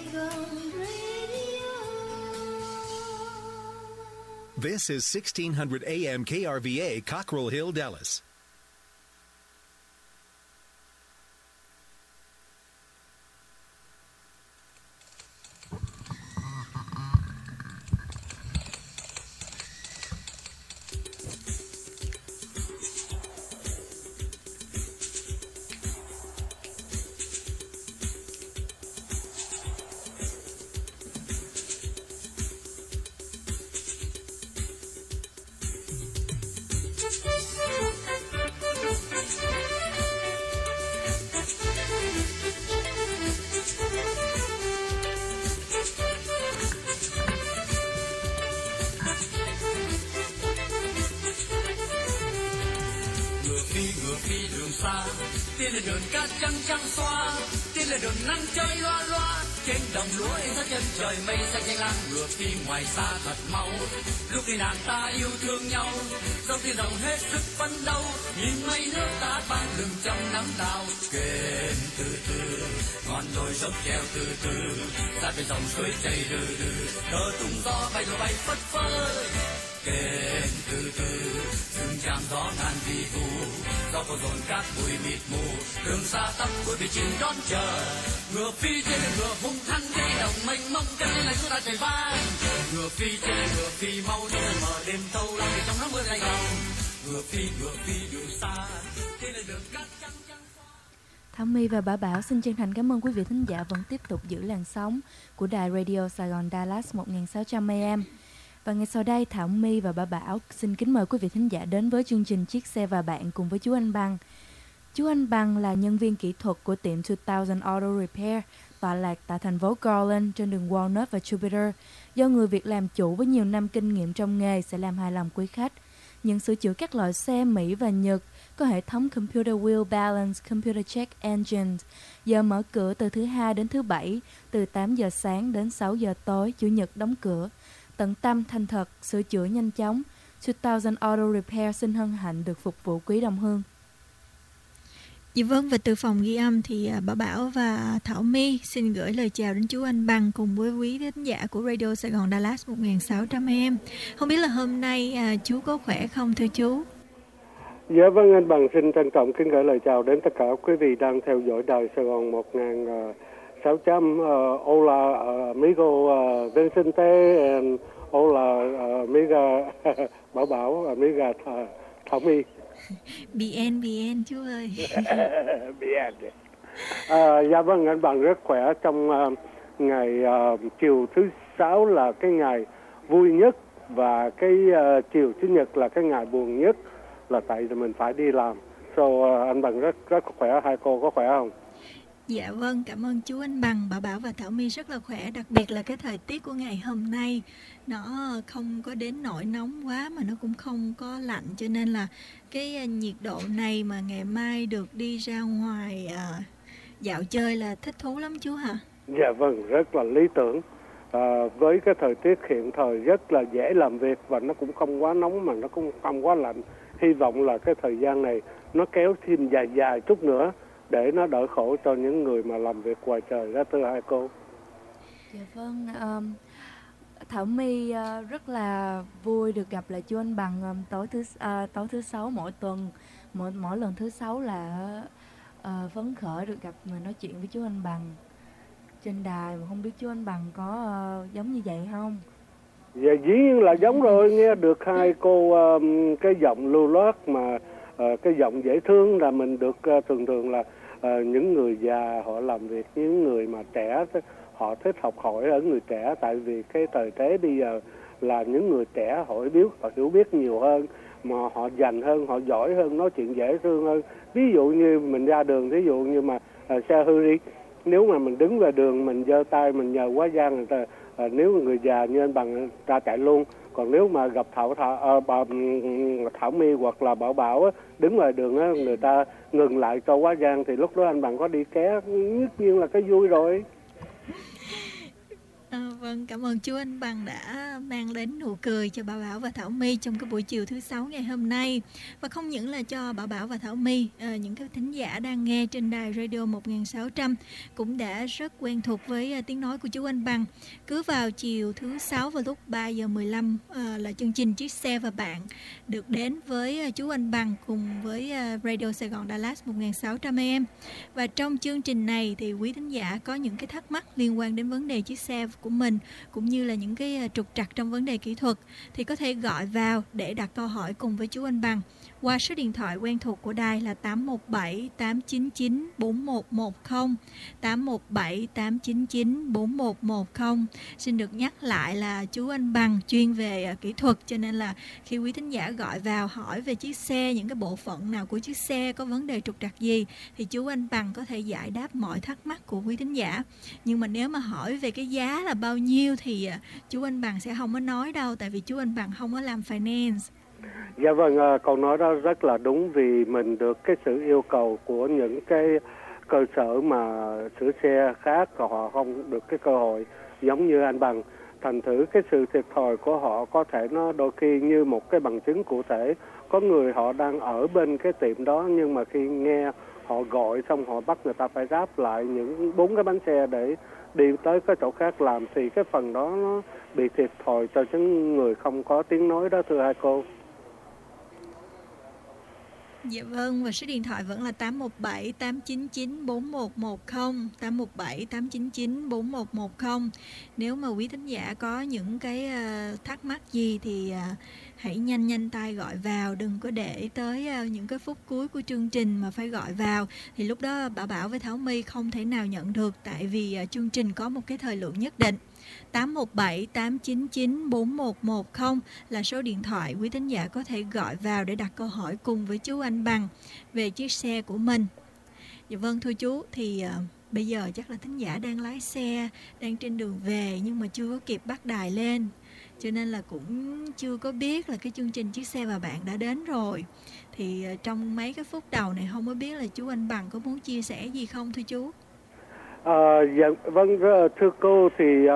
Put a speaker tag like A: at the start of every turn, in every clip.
A: This is 1600 AM KRVA, Cockrell Hill, Dallas.
B: Tiên lên đường cát trắng trắng xóa, tiên lên đường nắng chơi loa loa, trên đồng lúa in dấu chân trời mây xanh xanh lam, ngựa phi ngoài xa thật mau. Lúc đi nàng ta yêu thương nhau, dòng tiên rồng hết sức phấn đấu, nhìn mây nước ta ban lưng trong nắng đào. Kênh từ từ, ngọn đồi dốc treo từ từ, ra bên dòng suối chảy rừ rừ, cờ tung gió bay rồi bay phất phới. Kênh từ từ, rừng tràm gió ngàn vi vu, gió có dồn cát bụi mịt mù, đường xa tăm cuối bị chìm đón chờ. Ngựa phi trên ngựa hung hăng đi đồng mênh mông, chân lên lạnh chúng ta chạy vang. Ngựa phi trên ngựa phi mau đi mở đêm thâu lắm vì trong nắng mưa lạnh lòng. Ngựa phi đường xa, trên là đường cát trắng trắng.
C: Thảo My và Bảo Bảo xin chân thành cảm ơn quý vị thính giả vẫn tiếp tục giữ làn sóng của đài Radio Sài Gòn Dallas 1600 AM. Và ngay sau đây, Thảo My và Bảo Bảo xin kính mời quý vị thính giả đến với chương trình Chiếc xe và bạn cùng với chú Anh Bằng. Chú Anh Bằng là nhân viên kỹ thuật của tiệm 2000 Auto Repair tọa lạc tại thành phố Garland trên đường Walnut và Jupiter. Do người Việt làm chủ với nhiều năm kinh nghiệm trong nghề sẽ làm hài lòng quý khách. Những sửa chữa các loại xe Mỹ và Nhật có hệ thống Computer Wheel Balance, Computer Check Engines. Giờ mở cửa từ thứ Hai đến thứ Bảy, từ 8 giờ sáng đến 6 giờ tối, Chủ nhật đóng cửa. Tận tâm, thành thật, sửa chữa nhanh chóng. 2000 Auto Repair xin hân hạnh được phục vụ quý đồng hương.
D: Dạ vâng, và từ phòng ghi âm thì Bảo Bảo và Thảo My xin gửi lời chào đến chú Anh Bằng cùng với quý thính giả của Radio Sài Gòn Dallas 1600 AM. Không biết là hôm nay chú có khỏe không thưa chú?
E: Dạ vâng, anh Bằng xin trân trọng kính gửi lời chào đến tất cả quý vị đang theo dõi đài Sài Gòn 1600. Hola amigo Vincente and hola amiga Bảo Bảo, amiga Thảo My.
D: BN chú ơi.
E: BN. Dạ vâng, anh Bằng rất khỏe. Trong ngày chiều thứ Sáu là cái ngày vui nhất, và cái chiều Chủ nhật là cái ngày buồn nhất, là tại vì mình phải đi làm. Anh Bằng rất khỏe. Hai cô có khỏe không?
D: Dạ vâng, cảm ơn chú Anh Bằng, Bảo Bảo và Thảo My rất là khỏe. Đặc biệt là cái thời tiết của ngày hôm nay nó không có đến nỗi nóng quá mà nó cũng không có lạnh, cho nên là cái nhiệt độ này mà ngày mai được đi ra ngoài dạo chơi là thích thú lắm chú hả?
E: Dạ vâng, rất là lý tưởng. Với cái thời tiết hiện thời rất là dễ làm việc, và nó cũng không quá nóng mà nó cũng không quá lạnh. Hy vọng là cái thời gian này nó kéo thêm dài chút nữa để nó đỡ khổ cho những người mà làm việc ngoài trời đó, thưa hai cô.
C: Dạ vâng, Thảo My rất là vui được gặp lại chú Anh Bằng tối thứ Sáu mỗi tuần. Mỗi lần thứ Sáu là phấn khởi được gặp người nói chuyện với chú Anh Bằng trên đài. Mà không biết chú Anh Bằng có giống như vậy không?
E: Dạ dĩ nhiên là giống rồi, nghe được hai cô cái giọng lưu loát mà cái giọng dễ thương là mình được thường là những người già họ làm việc, những người mà trẻ họ thích học hỏi ở người trẻ, tại vì cái thời thế bây giờ là những người trẻ họ hiểu biết nhiều hơn, mà họ dành hơn, họ giỏi hơn, nói chuyện dễ thương hơn. Ví dụ như mình ra đường, ví dụ như mà xe hư đi, nếu mà mình đứng về đường mình giơ tay mình nhờ quá giang người ta, nếu người già như anh Bằng ra chạy luôn. Còn nếu mà gặp Thảo My hoặc là Bảo Bảo á, đứng ngoài đường á, người ta ngừng lại cho quá giang thì lúc đó anh Bằng có đi ké, tất nhiên là cái vui rồi.
D: Vâng, cảm ơn chú Anh Bằng đã mang đến nụ cười cho Bảo Bảo và Thảo My trong cái buổi chiều thứ 6 ngày hôm nay. Và không những là cho Bảo Bảo và Thảo My, những cái thính giả đang nghe trên đài Radio 1600 cũng đã rất quen thuộc với tiếng nói của chú Anh Bằng. Cứ vào chiều thứ 6 vào lúc 3 giờ 15 là chương trình Chiếc Xe và Bạn được đến với chú Anh Bằng cùng với Radio Sài Gòn Dallas 1600 AM. Và trong chương trình này thì quý thính giả có những cái thắc mắc liên quan đến vấn đề chiếc xe của mình cũng như là những cái trục trặc trong vấn đề kỹ thuật thì có thể gọi vào để đặt câu hỏi cùng với chú Anh Bằng qua số điện thoại quen thuộc của đài là 817 899 4110 817 899 4110. Xin được nhắc lại là chú Anh Bằng chuyên về kỹ thuật, cho nên là khi quý thính giả gọi vào hỏi về chiếc xe, những cái bộ phận nào của chiếc xe có vấn đề trục trặc gì thì chú Anh Bằng có thể giải đáp mọi thắc mắc của quý thính giả. Nhưng mà nếu mà hỏi về cái giá là bao nhiêu thì chú Anh Bằng sẽ không có nói đâu, tại vì chú Anh Bằng không có làm finance.
E: Dạ vâng, câu nói đó rất là đúng, vì mình được cái sự yêu cầu của những cái cơ sở mà sửa xe khác, họ không được cái cơ hội giống như anh Bằng. Thành thử cái sự thiệt thòi của họ có thể nó đôi khi như một cái bằng chứng cụ thể. Có người họ đang ở bên cái tiệm đó, nhưng mà khi nghe họ gọi xong họ bắt người ta phải ráp lại những 4 cái bánh xe để đi tới cái chỗ khác làm, thì cái phần đó nó bị thiệt thòi cho những người không có tiếng nói đó, thưa hai cô.
D: Dạ vâng, và số điện thoại vẫn là 817 899 4110, 817 899 4110. Nếu mà quý thính giả có những cái thắc mắc gì thì hãy nhanh tay gọi vào, đừng có để tới những cái phút cuối của chương trình mà phải gọi vào, thì lúc đó Bảo Bảo với Thảo My không thể nào nhận được, tại vì chương trình có một cái thời lượng nhất định. 817 899 4110 là số điện thoại quý thính giả có thể gọi vào để đặt câu hỏi cùng với chú Anh Bằng về chiếc xe của mình. Dạ vâng, thưa chú, thì bây giờ chắc là thính giả đang lái xe, đang trên đường về nhưng mà chưa có kịp bắt đài lên, cho nên là cũng chưa có biết là cái chương trình Chiếc Xe và Bạn đã đến rồi. Thì trong mấy cái phút đầu này không có biết là chú Anh Bằng có muốn chia sẻ gì không thưa chú?
E: Dạ vâng, thưa cô, thì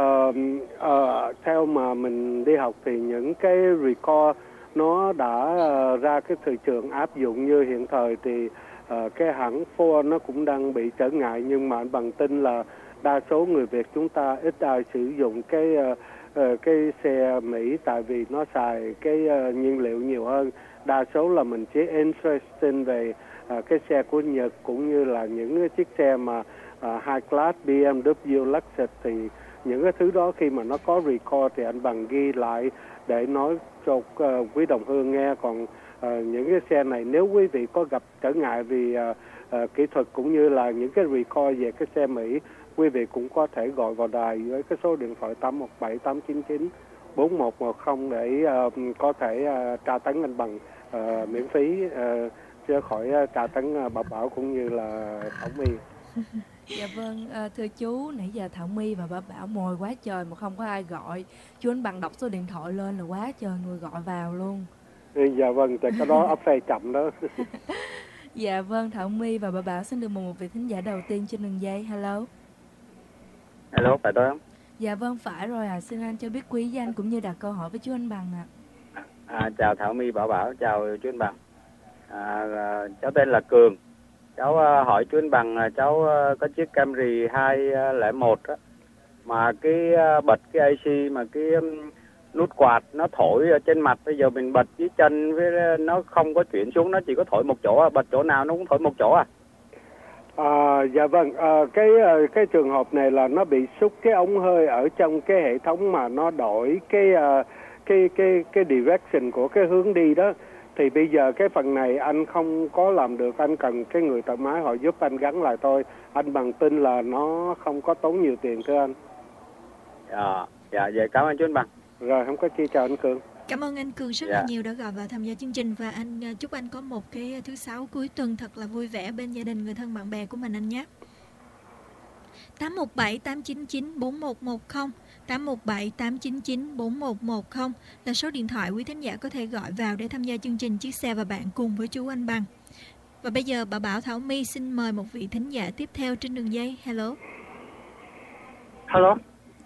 E: theo mà mình đi học thì những cái record nó đã ra cái thị trường áp dụng như hiện thời, thì cái hãng Ford nó cũng đang bị trở ngại, nhưng mà anh Bằng tin là đa số người Việt chúng ta ít ai sử dụng cái xe Mỹ, tại vì nó xài cái nhiên liệu nhiều hơn. Đa số là mình chỉ interested về cái xe của Nhật, cũng như là những cái chiếc xe mà high class, BMW, Lexus, thì những cái thứ đó khi mà nó có record thì anh Bằng ghi lại để nói cho quý đồng hương nghe. Còn những cái xe này nếu quý vị có gặp trở ngại vì kỹ thuật cũng như là những cái record về cái xe Mỹ, quý vị cũng có thể gọi vào đài với cái số điện thoại 817 899 4110 để có thể tra tấn anh Bằng miễn phí, chứ khỏi tra tấn Bảo Bảo cũng như là Thảo My.
C: Dạ vâng, thưa chú, nãy giờ Thảo My và Bảo Bảo mồi quá trời mà không có ai gọi. Chú Anh Bằng đọc số điện thoại lên là quá trời người gọi vào luôn.
E: Dạ vâng, tại cái đó ấp phê chậm đó.
C: Dạ vâng, Thảo My và Bảo Bảo xin được một vị thính giả đầu tiên trên đường dây. Hello.
F: Hello, phải tôi không?
C: Dạ vâng, phải rồi ạ. Xin anh cho biết quý danh cũng như đặt câu hỏi với chú Anh Bằng ạ.
F: Chào Thảo My, Bảo Bảo, chào chú Anh Bằng. Cháu tên là Cường. Cháu hỏi chú Anh Bằng, cháu có chiếc Camry 201 á, mà cái bật cái AC mà cái nút quạt nó thổi ở trên mặt, bây giờ mình bật dưới chân với nó không có chuyển xuống, nó chỉ có thổi một chỗ, bật chỗ nào nó cũng thổi một chỗ à?
E: Dạ vâng, cái trường hợp này là nó bị xúc cái ống hơi ở trong cái hệ thống mà nó đổi cái direction của cái hướng đi đó. Thì bây giờ cái phần này anh không có làm được, anh cần cái người thợ máy họ giúp anh gắn lại thôi. Anh Bằng tin là nó không có tốn nhiều tiền thưa anh.
F: Dạ, vậy cảm ơn chú Anh Bằng.
E: Rồi, không có chi, chào anh Cường.
D: Cảm ơn anh Cường rất là nhiều đã gọi vào tham gia chương trình, và anh chúc anh có một cái thứ sáu cuối tuần thật là vui vẻ bên gia đình, người thân, bạn bè của mình anh nhé. 817 899 4110, 817 899 4110 là số điện thoại quý thính giả có thể gọi vào để tham gia chương trình Chiếc Xe và Bạn cùng với chú Anh Bằng. Và bây giờ Bảo Bảo, Thảo My xin mời một vị thính giả tiếp theo trên đường dây. Hello.
F: Hello.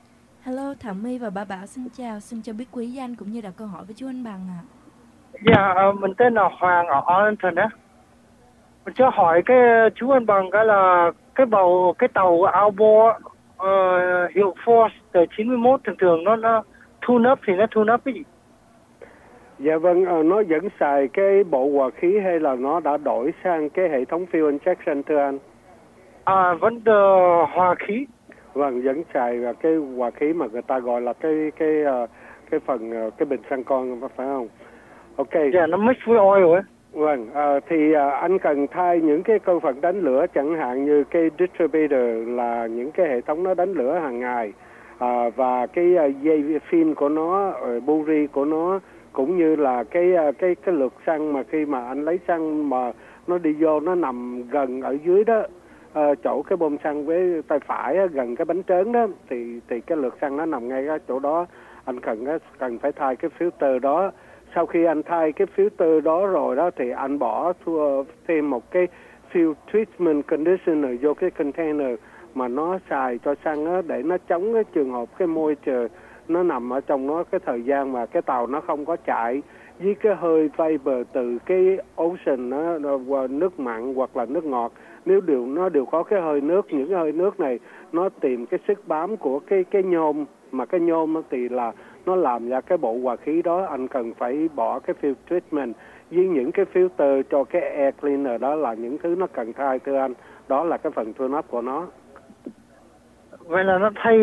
C: Hello, Thảo My và Bà Bảo xin chào, xin cho biết quý danh cũng như đặt câu hỏi với chú Anh Bằng ạ.
G: Dạ, mình tên là Hoàng ở Arlington á. Mình cho hỏi cái chú Anh Bằng cái là cái tàu Outboard hiệu Force từ 91 thường nó tune up thì nó tune up cái gì?
E: Dạ vâng, nó vẫn xài cái bộ hòa khí hay là nó đã đổi sang cái hệ thống fuel injection thưa anh?
G: Vẫn hòa khí.
E: Vâng, vẫn xài cái hòa khí mà người ta gọi là cái phần cái bình xăng con, phải không? Ok.
G: Dạ, nó mix với oil ấy.
E: Vâng, thì anh cần thay những cái cơ phận đánh lửa, chẳng hạn như cái distributor là những cái hệ thống nó đánh lửa hàng ngày, và cái dây pin của nó, buri của nó, cũng như là cái lượt xăng mà khi mà anh lấy xăng mà nó đi vô nó nằm gần ở dưới đó, chỗ cái bơm xăng với tay phải gần cái bánh trớn đó, thì cái lượt xăng nó nằm ngay cái chỗ đó. Anh cần phải thay cái filter đó. Sau khi anh thay cái filter đó rồi đó thì anh bỏ thêm một cái fuel treatment conditioner vô cái container mà nó xài cho xăng á, để nó chống cái trường hợp cái moisture nó nằm ở trong nó, cái thời gian mà cái tàu nó không có chạy với cái hơi vapor từ cái ocean đó, nước mặn hoặc là nước ngọt, nếu nó đều có cái hơi nước. Những cái hơi nước này nó tìm cái sức bám của cái nhôm, mà cái nhôm thì là nó làm ra cái bộ hòa khí đó. Anh cần phải bỏ cái fuel treatment với những cái filter cho cái air cleaner đó là những thứ nó cần thay thưa anh. Đó là cái phần tune up của nó.
G: Vậy là nó thay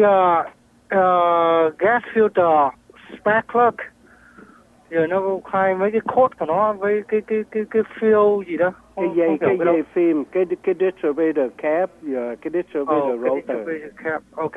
G: gas filter, spark plug, rồi nó khai mấy cái code của nó với cái fuel gì đó.
E: Cái dây phim, cái distributor cap, cái distributor rotor.
G: Distributor cap, ok.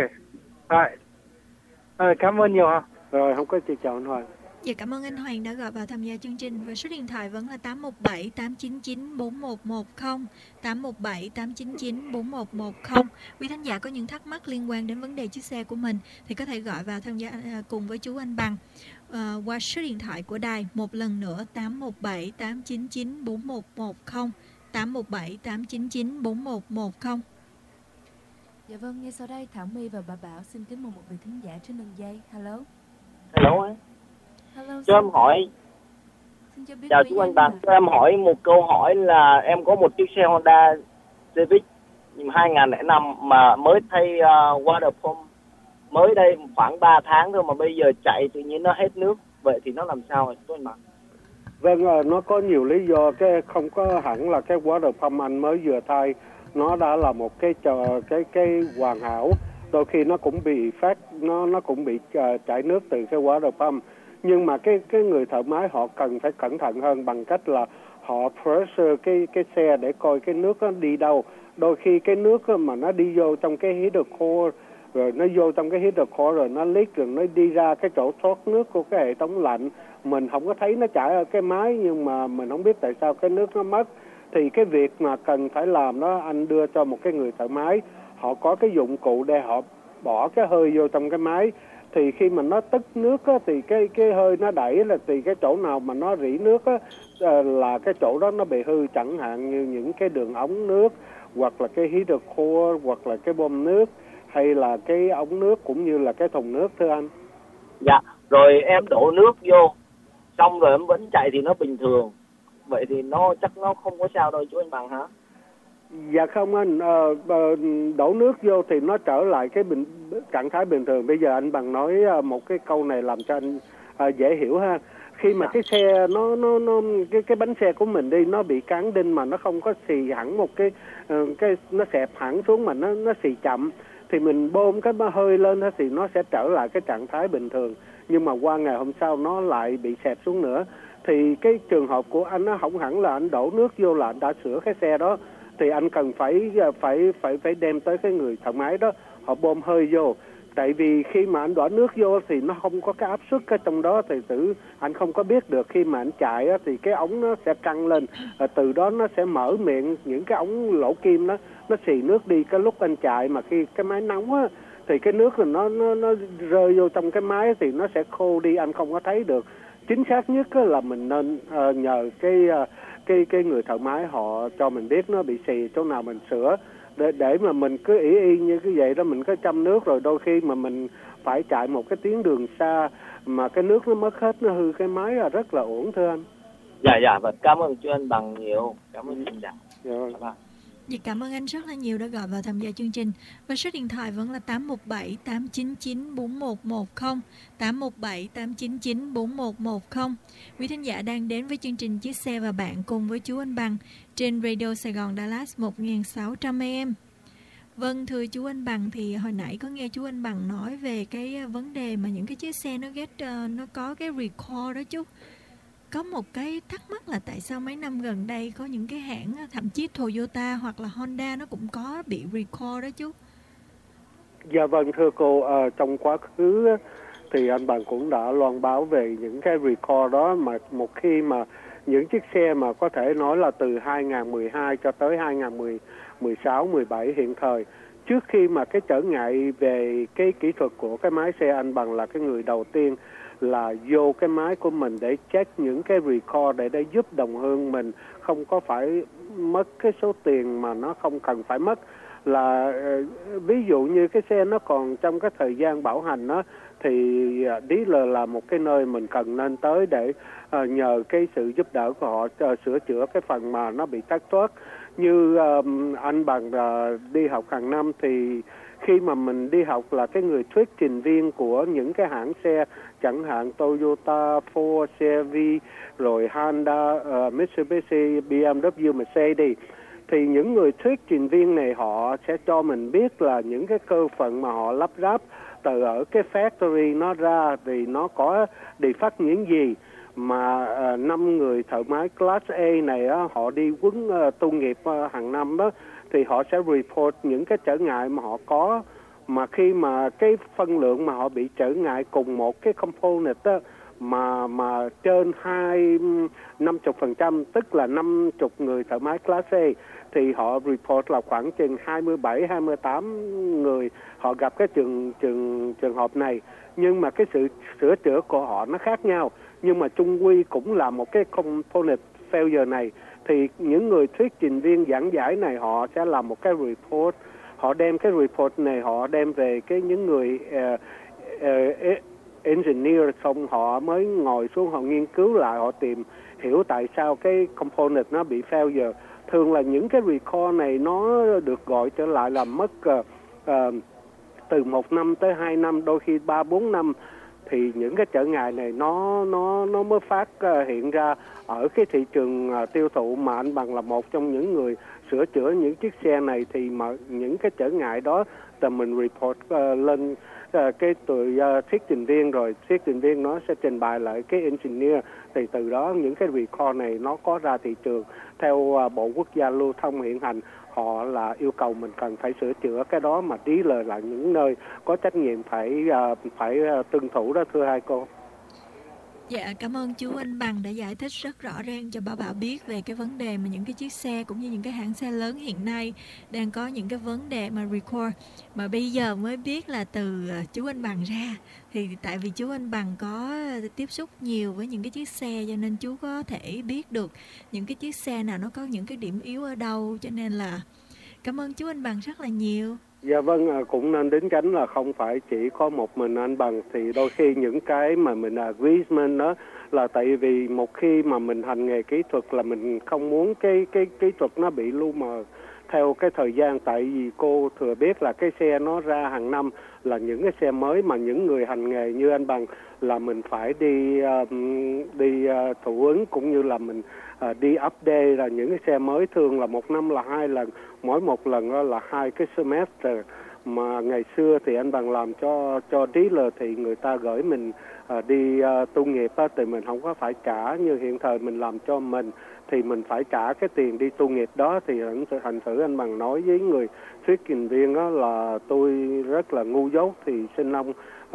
G: Cảm ơn nhiều ha.
E: Rồi, không có gì, chào anh Hoàng.
D: Dạ, cảm ơn anh Hoàng đã gọi vào tham gia chương trình. Và số điện thoại vẫn là 817 899 4110, 817 899 4110. Quý thính giả có những thắc mắc liên quan đến vấn đề chiếc xe của mình thì có thể gọi vào tham gia cùng với chú Anh Bằng qua số điện thoại của đài. Một lần nữa 817 899 4110, 817 899 4110.
C: Dạ vâng, ngay sau đây Thảo My và Bà Bảo xin kính mời một vị thính giả trên đường dây. Hello.
H: Hello ấy.
C: Hello.
H: Cho em hỏi. Chào chú Anh Bằng. Cho em hỏi một câu hỏi là em có một chiếc xe Honda Civic 2005 mà mới thay water pump mới đây khoảng 3 tháng thôi, mà bây giờ chạy tự nhiên nó hết nước. Vậy thì nó làm sao chú Anh Bằng?
E: Vâng, nó có nhiều lý do, cái không có hẳn là cái water pump anh mới vừa thay nó đã là một cái hoàn hảo. Đôi khi nó cũng bị nó cũng bị chảy nước từ cái water pump. Nhưng mà cái người thợ máy họ cần phải cẩn thận hơn bằng cách là họ pressure cái xe để coi cái nước nó đi đâu. Đôi khi cái nước mà nó đi vô trong cái heater core, rồi nó vô trong cái heater core rồi nó leak, rồi nó đi ra cái chỗ thoát nước của cái hệ thống lạnh. Mình không có thấy nó chảy ở cái máy, nhưng mà mình không biết tại sao cái nước nó mất. Thì cái việc mà cần phải làm đó, anh đưa cho một cái người thợ máy, họ có cái dụng cụ để họ bỏ cái hơi vô trong cái máy. Thì khi mà nó tức nước á, thì cái hơi nó đẩy là thì cái chỗ nào mà nó rỉ nước á, là cái chỗ đó nó bị hư, chẳng hạn như những cái đường ống nước, hoặc là cái heater core, hoặc là cái bơm nước, hay là cái ống nước, cũng như là cái thùng nước thưa anh.
H: Dạ, rồi em đổ nước vô, xong rồi em vẫn chạy thì nó bình thường. Vậy thì chắc nó không có sao đâu chú Anh Bằng hả?
E: Dạ không anh, đổ nước vô thì nó trở lại cái trạng thái bình thường. Bây giờ anh Bằng nói một cái câu này làm cho anh dễ hiểu ha. Khi mà cái xe cái bánh xe của mình đi, nó bị cán đinh mà nó không có xì hẳn một cái nó xẹp hẳn xuống mà nó xì chậm, thì mình bơm cái hơi lên đó thì nó sẽ trở lại cái trạng thái bình thường. Nhưng mà qua ngày hôm sau nó lại bị xẹp xuống nữa. Thì cái trường hợp của anh nó không hẳn là anh đổ nước vô là anh đã sửa cái xe đó, thì anh cần phải đem tới cái người thợ máy đó, họ bơm hơi vô. Tại vì khi mà anh đổ nước vô thì nó không có cái áp suất ở trong đó, thì anh không có biết được. Khi mà anh chạy á, thì cái ống nó sẽ căng lên, từ đó nó sẽ mở miệng những cái ống lỗ kim đó, nó xì nước đi. Cái lúc anh chạy mà khi cái máy nóng á, thì cái nước là nó rơi vô trong cái máy thì nó sẽ khô đi, anh không có thấy được. Chính xác nhất là mình nên nhờ cái người thợ máy họ cho mình biết nó bị xì chỗ nào mình sửa. để mà mình cứ y như cái vậy đó, mình cứ chăm nước rồi đôi khi mà mình phải chạy một cái tuyến đường xa mà cái nước nó mất hết, nó hư cái máy là rất là uổng thưa anh.
H: Dạ, và cảm ơn chú anh Bằng nhiều. Cảm ơn anh. Dạ.
D: Dạ, cảm ơn anh rất là nhiều đã gọi vào tham gia chương trình. Và số điện thoại vẫn là 817 899 4110, 817 899 4110. Quý thính giả đang đến với chương trình Chiếc Xe và Bạn cùng với chú anh Bằng trên Radio Sài Gòn Dallas 1600 AM. Vâng, thưa chú anh Bằng, thì hồi nãy có nghe chú anh Bằng nói về cái vấn đề mà những cái chiếc xe nó có cái record đó chú. Có một cái thắc mắc là tại sao mấy năm gần đây có những cái hãng, thậm chí Toyota hoặc là Honda nó cũng có bị record đó chú.
E: Dạ vâng, thưa cô, trong quá khứ thì anh Bằng cũng đã loan báo về những cái record đó, mà một khi mà những chiếc xe mà có thể nói là từ 2012 cho tới 2016, 17 hiện thời, trước khi mà cái trở ngại về cái kỹ thuật của cái máy xe, anh Bằng là cái người đầu tiên là vô cái máy của mình để check những cái record để giúp đồng hương mình không có phải mất cái số tiền mà nó không cần phải mất. Là ví dụ như cái xe nó còn trong cái thời gian bảo hành đó, thì dealer là một cái nơi mình cần nên tới để nhờ cái sự giúp đỡ của họ sửa chữa cái phần mà nó bị thất thoát. Như anh Bằng đi học hàng năm thì khi mà mình đi học là cái người thuyết trình viên của những cái hãng xe, chẳng hạn Toyota, Ford, Chevy, rồi Honda, Mitsubishi, BMW, Mercedes. Thì những người thuyết trình viên này họ sẽ cho mình biết là những cái cơ phận mà họ lắp ráp từ ở cái factory nó ra thì nó có defect những gì. Mà 5 người thợ máy Class A này họ đi huấn tu nghiệp hàng năm đó, thì họ sẽ report những cái trở ngại mà họ có. Mà khi mà cái phân lượng mà họ bị trở ngại cùng một cái component đó, mà trên 50%, tức là 50 người thợ máy Class A, thì họ report là khoảng chừng 27-28 người họ gặp cái trường hợp này. Nhưng mà cái sự sửa chữa của họ nó khác nhau, nhưng mà chung quy cũng là một cái component failure này. Thì những người thuyết trình viên giảng giải này họ sẽ làm một cái report, họ đem cái report này họ đem về những người engineer, xong họ mới ngồi xuống họ nghiên cứu lại, họ tìm hiểu tại sao cái component nó bị failure. Thường là những cái recall này nó được gọi trở lại là mất từ 1 năm tới 2 năm, đôi khi 3-4 năm, thì những cái trở ngại này nó mới phát hiện ra ở cái thị trường tiêu thụ. Mà anh Bằng là một trong những người sửa chữa những chiếc xe này, thì mà những cái trở ngại đó là mình report lên cái tụi thuyết trình viên, rồi thuyết trình viên nó sẽ trình bày lại cái engineer, thì từ đó những cái recall này nó có ra thị trường. Theo Bộ Quốc gia Lưu thông hiện hành, họ là yêu cầu mình cần phải sửa chữa cái đó, mà dealer là những nơi có trách nhiệm phải tuân thủ đó, thưa hai cô.
D: Dạ, cảm ơn chú anh Bằng đã giải thích rất rõ ràng cho bà Bảo biết về cái vấn đề mà những cái chiếc xe cũng như những cái hãng xe lớn hiện nay đang có những cái vấn đề mà record. Mà bây giờ mới biết là từ chú anh Bằng ra. Thì tại vì chú anh Bằng có tiếp xúc nhiều với những cái chiếc xe, cho nên chú có thể biết được những cái chiếc xe nào nó có những cái điểm yếu ở đâu. Cho nên là cảm ơn chú anh Bằng rất là nhiều.
E: Dạ vâng, cũng nên đính chánh là không phải chỉ có một mình anh Bằng. Thì đôi khi những cái mà mình agreement đó là tại vì một khi mà mình hành nghề kỹ thuật là mình không muốn cái kỹ thuật nó bị lu mờ theo cái thời gian. Tại vì cô thừa biết là cái xe nó ra hàng năm là những cái xe mới, mà những người hành nghề như anh Bằng là mình phải đi thủ ứng cũng như là mình đi update là những cái xe mới, thường là 1 năm là 2 lần, mỗi một lần đó là 2 cái semester. Mà ngày xưa thì anh Bằng làm cho dealer thì người ta gửi mình đi tu nghiệp á, thì mình không có phải trả. Như hiện thời mình làm cho mình thì mình phải trả cái tiền đi tu nghiệp đó. Thì thành thử anh Bằng nói với người thuyết trình viên đó là tôi rất là ngu dốt, thì xin ông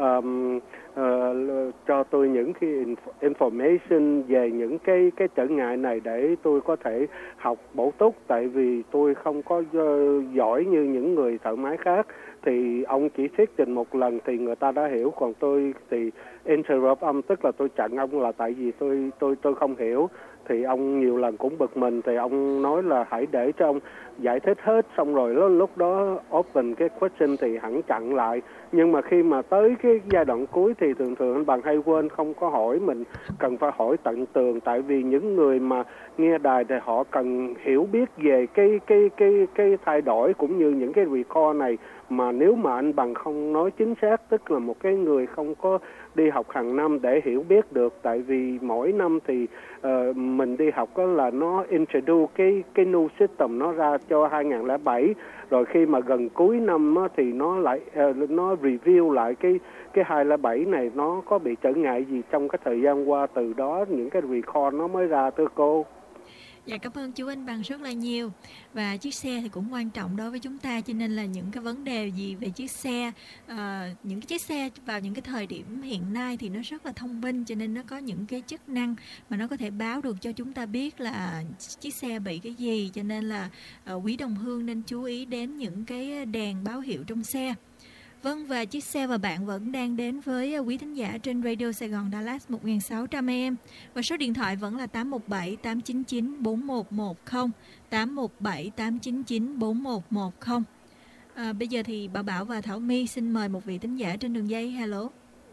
E: cho tôi những cái information về những cái trở ngại này để tôi có thể học bổ túc. Tại vì tôi không có giỏi như những người thợ máy khác. Thì ông chỉ thuyết trình một lần thì người ta đã hiểu, còn tôi thì interrupt ông, tức là tôi chặn ông là tại vì tôi không hiểu. thì ông nhiều lần cũng bực mình, thì ông nói là hãy để cho ông giải thích hết, xong rồi lúc đó open cái question thì hẳn chặn lại. Nhưng mà khi mà tới cái giai đoạn cuối thì thường thường anh bằng hay quên không có hỏi, mình cần phải hỏi tận tường, tại vì những người mà nghe đài thì họ cần hiểu biết về cái thay đổi cũng như những cái record này, mà nếu mà anh bằng không nói chính xác, tức là một cái người không có đi học hàng năm để hiểu biết được, tại vì mỗi năm thì mình đi học đó là nó introduce cái new system nó ra cho 2007, rồi khi mà gần cuối năm á, thì nó lại nó review lại cái 2007 này nó có bị trở ngại gì trong cái thời gian qua, từ đó những cái record nó mới ra thưa cô.
D: Dạ, cảm ơn chú Anh Bằng rất là nhiều. Và chiếc xe thì cũng quan trọng đối với chúng ta, cho nên là những cái vấn đề gì về chiếc xe, những cái chiếc xe vào những cái thời điểm hiện nay thì nó rất là thông minh, cho nên nó có những cái chức năng mà nó có thể báo được cho chúng ta biết là chiếc xe bị cái gì, cho nên là quý đồng hương nên chú ý đến những cái đèn báo hiệu trong xe. Vâng, và chiếc xe và bạn vẫn đang đến với quý thính giả trên Radio Sài Gòn Dallas 1600 AM. Và số điện thoại vẫn là 817 899 4110, 817 899 4110. Bây giờ thì bà Bảo và Thảo My xin mời một vị thính giả trên đường dây. Hello.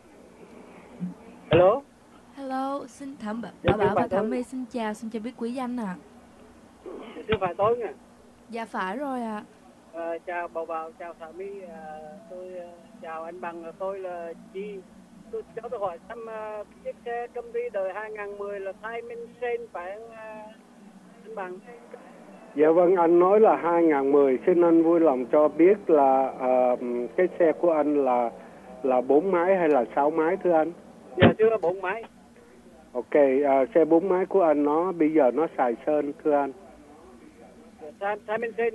G: Hello.
C: Hello, xin bà Bảo và Thảo My xin chào biết quý danh ạ.
G: Sư phải tối nha.
C: Dạ phải rồi ạ.
G: Chào Bảo, chào Thảo My, tôi chào anh Bằng, tôi là Chi. Tôi hỏi thăm chiếc xe Camry đời 2010 là Simon Sen phải anh Bằng?
E: Dạ vâng, anh nói là 2010, xin anh vui lòng cho biết là cái xe của anh là 4 máy hay là 6 máy thưa anh?
G: Dạ chưa, 4 máy.
E: Ok, xe 4 máy của anh nó bây giờ nó xài sơn thưa anh.
G: Simon Sen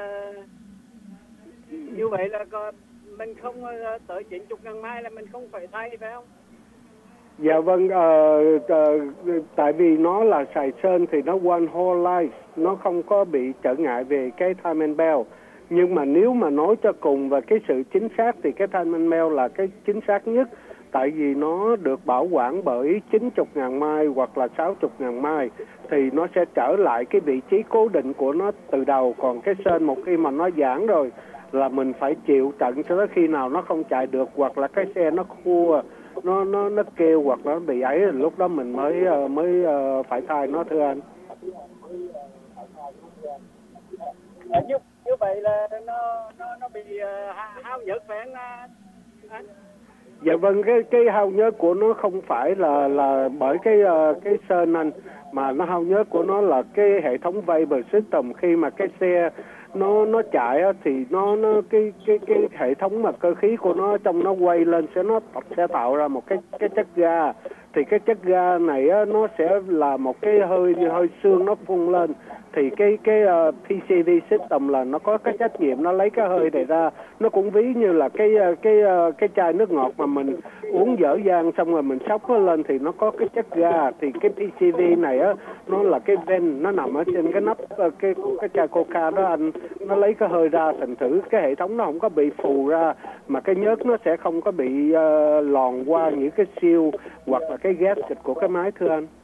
G: như vậy là mình không tới 90.000 mai là mình không phải thay phải không?
E: Dạ vâng, tại vì nó là xài sơn thì nó one whole life, nó không có bị trở ngại về cái time and bell. Nhưng mà nếu mà nói cho cùng về cái sự chính xác thì cái time and bell là cái chính xác nhất, tại vì nó được bảo quản bởi 90.000 mai hoặc là 60.000 mai thì nó sẽ trở lại cái vị trí cố định của nó từ đầu. Còn cái sơn một khi mà nó giãn rồi là mình phải chịu trận cho tới khi nào nó không chạy được, hoặc là cái xe nó khua, nó kêu hoặc nó bị ấy, lúc đó mình mới phải thay nó thưa anh.
G: Như vậy là nó bị hao nhớt phải anh?
E: Dạ vâng, cái hao nhớt của nó không phải là bởi cái sơn anh, mà nó hao nhớt của nó là cái hệ thống vapor system. Khi mà cái xe nó chạy thì nó cái hệ thống mà cơ khí của nó trong nó quay lên sẽ tạo ra một cái chất ga, thì cái chất ga này nó sẽ là một cái hơi xương nó phun lên, thì cái PCV system là nó có cái trách nhiệm nó lấy cái hơi này ra. Nó cũng ví như là cái chai nước ngọt mà mình uống dở dang xong rồi mình xóc nó lên thì nó có cái chất ga, thì cái PCV này nó là cái ven, nó nằm ở trên cái nắp cái chai Coca đó anh, nó lấy cái hơi ra, thành thử cái hệ thống nó không có bị phù ra, mà cái nhớt nó sẽ không có bị lòn qua những cái siêu hoặc là cái gasket của cái máy thưa anh.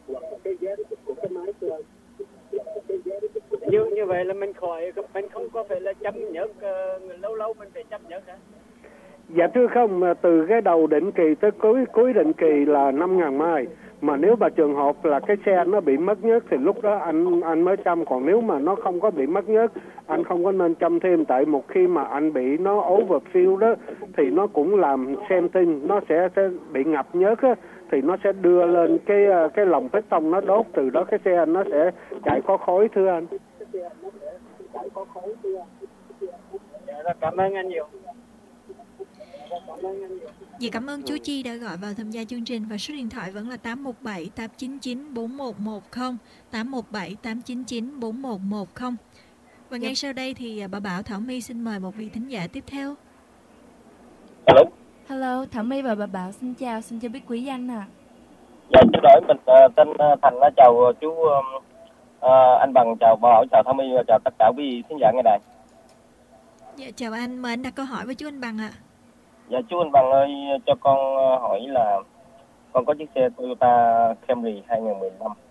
G: Như vậy là mình không có phải là chăm nhớt, lâu mình phải chăm nhớt hả?
E: Dạ thưa không, mà từ cái đầu định kỳ tới cuối định kỳ là 5.000 mai. Mà nếu mà trường hợp là cái xe nó bị mất nhớt thì lúc đó anh mới chăm. Còn nếu mà nó không có bị mất nhớt, anh không có nên chăm thêm. Tại một khi mà anh bị nó overfill đó thì nó cũng làm scenting, nó sẽ bị ngập nhớt á, thì nó sẽ đưa lên cái lồng piston nó đốt, từ đó cái xe nó sẽ chạy có khói thưa anh.
G: Cảm ơn anh nhiều.
D: Dạ, cảm ơn chú Chi đã gọi vào tham gia chương trình, và số điện thoại vẫn là 817 899 4110, 817 899 4110. Và ngay sau đây thì bà Bảo, Thảo My xin mời một vị thính giả tiếp theo.
C: Hello, Thảo My và bà Bảo xin chào, xin cho biết quý danh ạ.
H: Dạ, xin lỗi, mình tên Thành, chào chú anh Bằng, chào bà Bảo, chào Thảo My và chào tất cả quý thính giả nghe đài.
D: Dạ, chào anh, mời anh đặt câu hỏi với chú anh Bằng ạ.
H: Dạ, chú anh Bằng ơi, cho con hỏi là con có chiếc xe Toyota Camry 2015.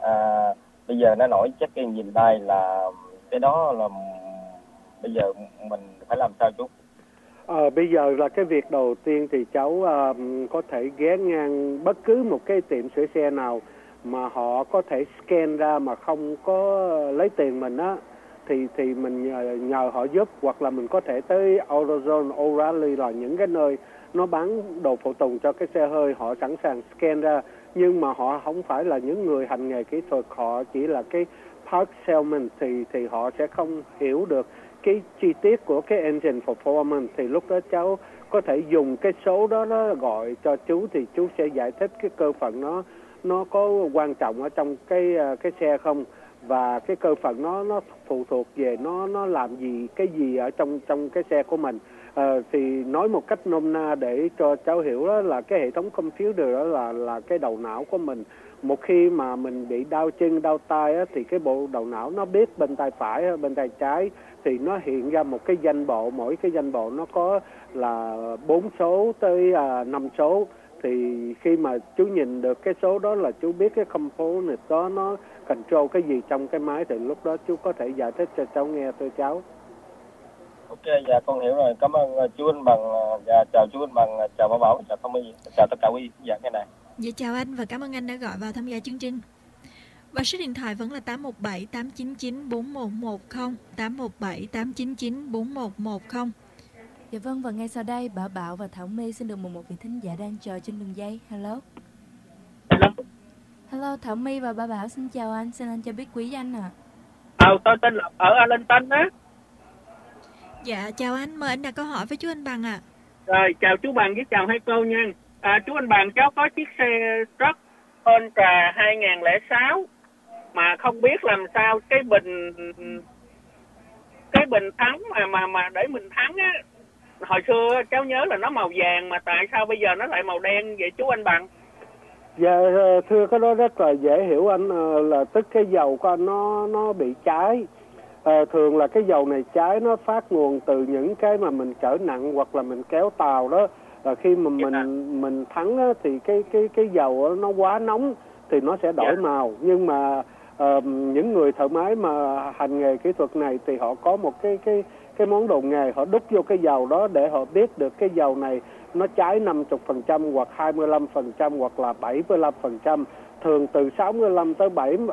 H: Bây giờ nó nổi check engine light là cái đó là bây giờ mình phải làm sao chú?
E: Bây giờ là cái việc đầu tiên thì cháu có thể ghé ngang bất cứ một cái tiệm sửa xe nào mà họ có thể scan ra mà không có lấy tiền mình á, thì mình nhờ họ giúp, hoặc là mình có thể tới AutoZone, O'Reilly là những cái nơi nó bán đồ phụ tùng cho cái xe hơi, họ sẵn sàng scan ra, nhưng mà họ không phải là những người hành nghề kỹ thuật, họ chỉ là cái part salesman, thì họ sẽ không hiểu được cái chi tiết của cái engine performance. Thì lúc đó cháu có thể dùng cái số đó nó gọi cho chú, thì chú sẽ giải thích cái cơ phận nó có quan trọng ở trong cái xe không, và cái cơ phận nó phụ thuộc về nó làm gì, cái gì ở trong cái xe của mình. Thì nói một cách nôm na để cho cháu hiểu đó là cái hệ thống computer đó là cái đầu não của mình. Một khi mà mình bị đau chân đau tay á, thì cái bộ đầu não nó biết bên tay phải hay bên tay trái, thì nó hiện ra một cái danh bộ, mỗi cái danh bộ nó có là 4 số tới 5 số. Thì khi mà chú nhìn được cái số đó là chú biết cái component đó nó control cái gì trong cái máy, thì lúc đó chú có thể giải thích cho cháu nghe thưa cháu.
H: Ok, dạ con hiểu rồi. Cảm ơn chú Anh Bằng. Dạ, chào chú Anh Bằng, chào Bảo Bảo, chào Tommy, chào tất cả quý vị nghe này.
D: Dạ chào anh và cảm ơn anh đã gọi vào tham gia chương trình. Và số điện thoại vẫn là 817 899 4110, 817 899 4110.
C: Dạ vâng, và ngay sau đây Bảo Bảo và Thảo My xin được một vị thính giả đang chờ trên đường dây. Hello. Hello Thảo My và Bảo Bảo, xin chào anh, xin anh cho biết quý danh ạ.
I: Tôi tên Lộc ở Arlington á.
D: Dạ chào anh, mời anh đặt câu hỏi với chú Anh Bằng ạ.
I: Rồi, chào chú Bằng với chào hai cô nha. Chú Anh Bằng, cháu có chiếc xe truck Honda 2006 mà không biết làm sao cái bình thắng mà để mình thắng á, hồi xưa cháu nhớ là nó màu vàng, mà tại sao bây giờ nó lại màu đen vậy chú Anh Bằng?
E: Dạ thưa, cái đó rất là dễ hiểu anh, là tức cái dầu của anh nó bị cháy. Thường là cái dầu này cháy nó phát nguồn từ những cái mà mình chở nặng hoặc là mình kéo tàu đó, là khi mà mình thắng á, thì cái dầu đó, nó quá nóng thì nó sẽ đổi màu. Nhưng mà những người thợ máy mà hành nghề kỹ thuật này thì họ có một cái món đồ nghề, họ đút vô cái dầu đó để họ biết được cái dầu này nó cháy 50% hoặc 25% hoặc là 75%. Thường từ 65 tới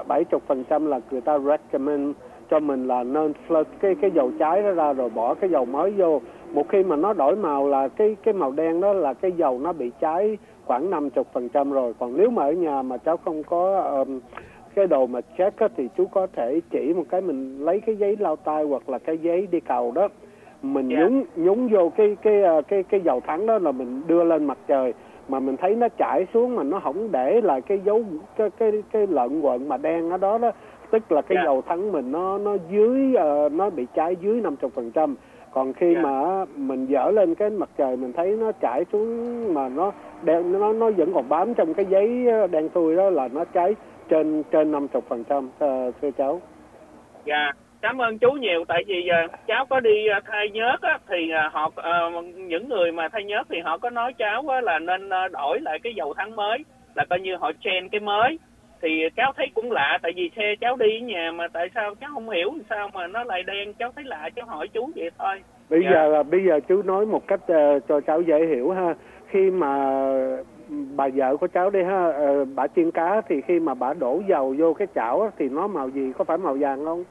E: 70% là người ta recommend cho mình là nên flush cái dầu cháy đó ra rồi bỏ cái dầu mới vô. Một khi mà nó đổi màu là cái màu đen đó là cái dầu nó bị cháy khoảng 50% rồi. Còn nếu mà ở nhà mà cháu không có cái đồ mà check á, thì chú có thể chỉ một cái, mình lấy cái giấy lau tay hoặc là cái giấy đi cầu đó, mình nhúng vô cái dầu thắng đó, là mình đưa lên mặt trời mà mình thấy nó chảy xuống mà nó không để lại cái dấu cái lợn quợn mà đen ở đó đó, tức là cái dầu thắng mình nó dưới nó bị cháy dưới 50%. Còn khi mà mình dỡ lên cái mặt trời mình thấy nó chảy xuống mà nó đen, nó vẫn còn bám trong cái giấy đen thui đó, là nó cháy trên 50%, thưa cháu.
I: Dạ, cảm ơn chú nhiều. Tại vì cháu có đi thay nhớt á, thì họ những người mà thay nhớt thì họ có nói cháu á, là nên đổi lại cái dầu thắng mới, là coi như họ change cái mới. Thì cháu thấy cũng lạ, tại vì xe cháu đi ở nhà mà tại sao cháu không hiểu sao mà nó lại đen, cháu thấy lạ, cháu hỏi chú vậy thôi.
E: Bây giờ chú nói một cách cho cháu dễ hiểu ha. Khi mà bà vợ của cháu đi ha, bà chiên cá thì khi mà bà đổ dầu vô cái chảo thì nó màu gì, có phải màu vàng không?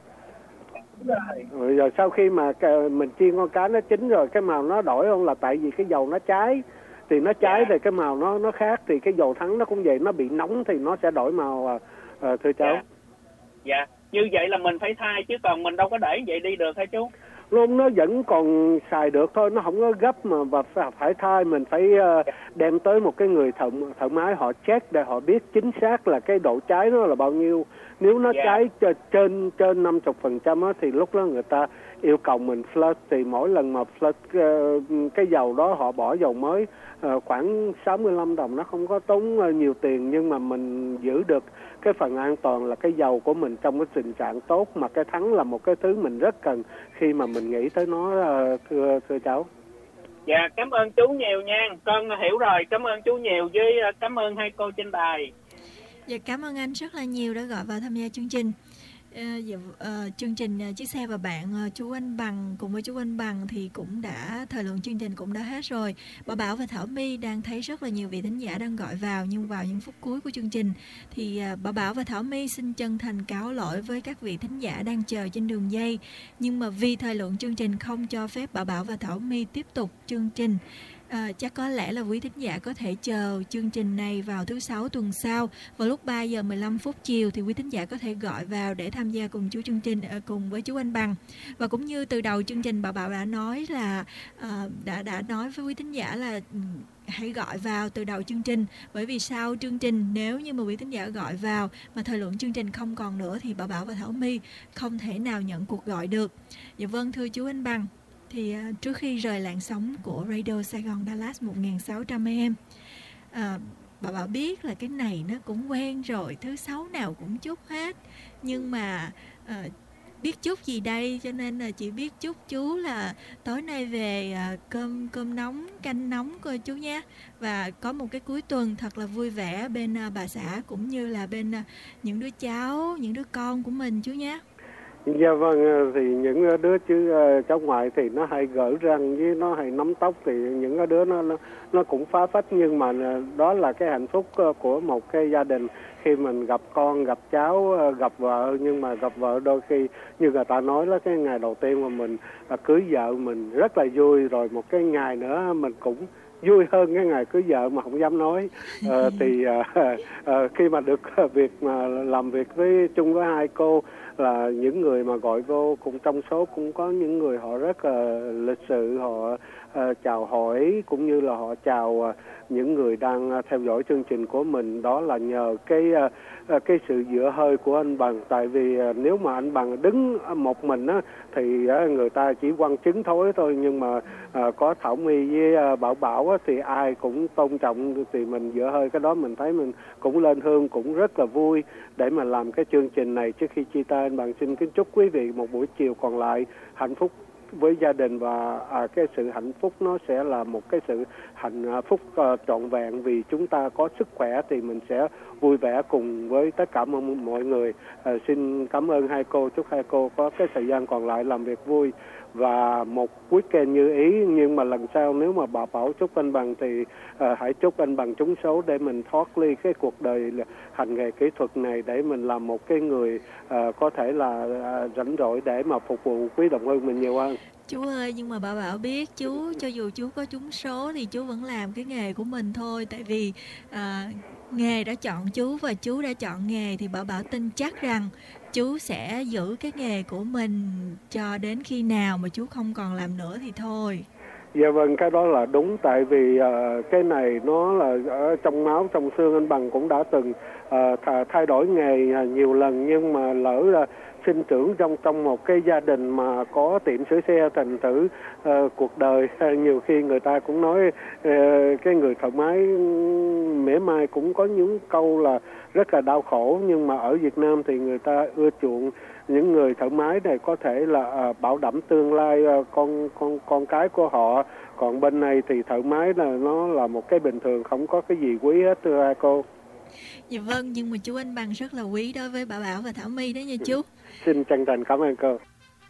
E: Rồi sau khi mà mình chiên con cá nó chín rồi cái màu nó đổi không, là tại vì cái dầu nó cháy. Thì nó cháy thì cái màu nó khác, thì cái dầu thắng nó cũng vậy, nó bị nóng thì nó sẽ đổi màu, thưa cháu.
I: Dạ, như vậy là mình phải thay chứ còn mình đâu có để vậy đi được hả chú?
E: Luôn nó vẫn còn xài được thôi, nó không có gấp mà và phải thay. Mình phải đem tới một cái người thợ máy họ check để họ biết chính xác là cái độ cháy nó là bao nhiêu. Nếu nó cháy trên 50% á, thì lúc đó người ta yêu cầu mình flush. Thì mỗi lần mà flush cái dầu đó họ bỏ dầu mới khoảng 65 đồng, nó không có tốn nhiều tiền, nhưng mà mình giữ được cái phần an toàn là cái dầu của mình trong cái tình trạng tốt. Mà cái thắng là một cái thứ mình rất cần khi mà mình nghĩ tới nó, thưa cháu.
I: Dạ, cảm ơn chú nhiều nha, con hiểu rồi, cảm ơn chú nhiều, với cảm ơn hai cô trên đài.
D: Dạ, cảm ơn anh rất là nhiều đã gọi vào tham gia chương trình. Chương trình Chiếc Xe và Bạn, chú Anh Bằng cùng với chú Anh Bằng thì cũng đã, thời lượng chương trình cũng đã hết rồi. Bảo Bảo và Thảo My đang thấy rất là nhiều vị thính giả đang gọi vào, nhưng vào những phút cuối của chương trình thì Bảo Bảo và Thảo My xin chân thành cáo lỗi với các vị thính giả đang chờ trên đường dây. Nhưng mà vì thời lượng chương trình không cho phép Bảo Bảo và Thảo My tiếp tục chương trình. Chắc có lẽ là quý thính giả có thể chờ chương trình này vào thứ Sáu tuần sau vào lúc 3 giờ 15 phút chiều thì quý thính giả có thể gọi vào để tham gia cùng chương trình cùng với chú Anh Bằng. Và cũng như từ đầu chương trình Bảo Bảo đã nói là đã nói với quý thính giả là hãy gọi vào từ đầu chương trình, bởi vì sau chương trình nếu như mà quý thính giả gọi vào mà thời lượng chương trình không còn nữa thì Bảo Bảo và Thảo My không thể nào nhận cuộc gọi được. Dạ vâng, thưa chú Anh Bằng, thì trước khi rời làn sóng của Radio Sài Gòn Dallas 1600 AM, Bảo Bảo biết là cái này nó cũng quen rồi, thứ Sáu nào cũng chúc hết, nhưng mà biết chúc gì đây, cho nên là chỉ biết chúc chú là tối nay về cơm nóng canh nóng coi chú nhé, và có một cái cuối tuần thật là vui vẻ bên bà xã cũng như là bên những đứa cháu, những đứa con của mình chú nhé.
E: Dạ vâng, thì những đứa cháu ngoại thì nó hay gỡ răng với nó hay nắm tóc, thì những cái đứa nó cũng phá phách, nhưng mà đó là cái hạnh phúc của một cái gia đình khi mình gặp con, gặp cháu, gặp vợ. Nhưng mà gặp vợ đôi khi như người ta nói là cái ngày đầu tiên mà mình cưới vợ mình rất là vui, rồi một cái ngày nữa mình cũng vui hơn cái ngày cưới vợ mà không dám nói. Thì khi mà được việc mà làm việc chung với hai cô, là những người mà gọi vô cũng trong số cũng có những người họ rất là lịch sự, họ chào hỏi cũng như là họ chào những người đang theo dõi chương trình của mình. Đó là nhờ cái sự dựa hơi của anh Bằng. Tại vì nếu mà anh Bằng đứng một mình á thì người ta chỉ quăng trứng thối thôi, nhưng mà có Thảo My với Bảo Bảo á, thì ai cũng tôn trọng, thì mình dựa hơi cái đó mình thấy mình cũng lên hương, cũng rất là vui để mà làm cái chương trình này. Trước khi chia tay, anh Bằng xin kính chúc quý vị một buổi chiều còn lại hạnh phúc với gia đình, và cái sự hạnh phúc nó sẽ là một cái sự hạnh phúc trọn vẹn, vì chúng ta có sức khỏe thì mình sẽ vui vẻ cùng với tất cả mọi người. Xin cảm ơn hai cô, chúc hai cô có cái thời gian còn lại làm việc vui và một weekend như ý. Nhưng mà lần sau nếu mà bà Bảo chúc anh Bằng thì hãy chúc anh Bằng trúng số để mình thoát ly cái cuộc đời hành nghề kỹ thuật này, để mình làm một cái người có thể là rảnh rỗi để mà phục vụ quý đồng hương mình nhiều hơn.
D: Chú ơi, nhưng mà bà Bảo biết chú, cho dù chú có trúng số thì chú vẫn làm cái nghề của mình thôi. Tại vì nghề đã chọn chú và chú đã chọn nghề, thì bà Bảo tin chắc rằng chú sẽ giữ cái nghề của mình cho đến khi nào mà chú không còn làm nữa thì thôi.
E: Dạ vâng, cái đó là đúng. Tại vì cái này nó là ở trong máu, trong xương. Anh Bằng cũng đã từng thay đổi nghề nhiều lần, nhưng mà lỡ là sinh trưởng trong một cái gia đình mà có tiệm sửa xe, thành thử cuộc đời nhiều khi người ta cũng nói cái người thợ máy mỉa mai cũng có những câu là rất là đau khổ. Nhưng mà ở Việt Nam thì người ta ưa chuộng những người thợ máy này có thể là bảo đảm tương lai con cái của họ. Còn bên này thì thợ máy là nó là một cái bình thường, không có cái gì quý hết, thưa hai cô.
D: Dạ vâng, nhưng mà chú Anh Bằng rất là quý đối với bà Bảo và Thảo My đó nha chú.
E: Xin chân thành cảm ơn cô.